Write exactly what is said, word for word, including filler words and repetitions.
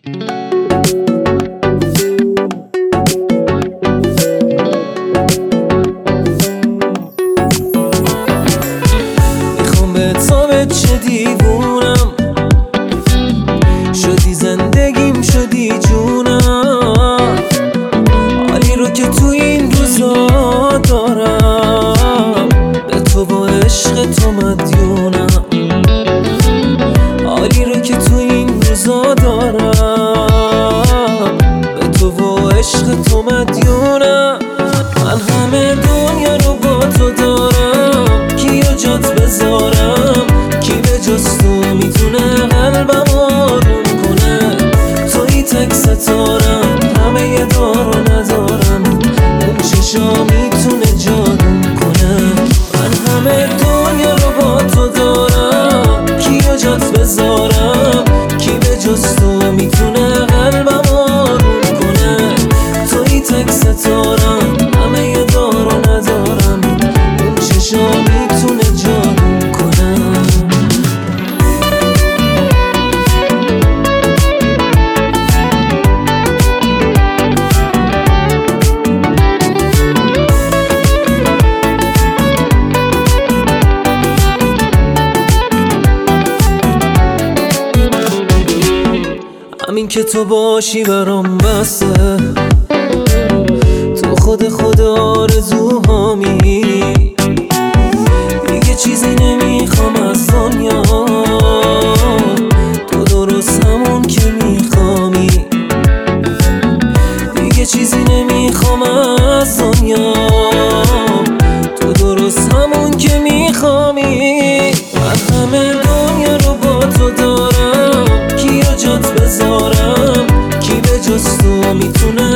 میخوام به تو به چه دیوونم شدی، زندگیم شدی جونم. حالی رو که تو این روزا دارم به تو با عشق تو مدیونم. حالی رو که تو این روزا دارم به تو با عشق تو مدیونم. من همه دنیا رو با تو دارم، کیو جات بذارم؟ کی به جز تو میتونه قلبم آروم کنه؟ توی تک ستارم، همه یه دارو ندارم، اون چشا میتونه جادو کنه. من همه دنیا رو با تو دارم، کیو جات بذارم؟ کی به جز تو میتونه قلبم آروم کنه؟ توی تک ستارم، همه یه دارو ندارم، اون چشا میتونه جادو کنه. همین که تو باشی برام بسه، تو خود خود آرزوهامی. دیگه چیزی نمیخوام از دنیا، تو درست همون که میخوامی. دیگه چیزی نمیخوام از دنیا، تو درست همون که میخوامی. من همه دنیا رو با تو دارم، کیو جات بذارم؟ کی به جز تو میتونه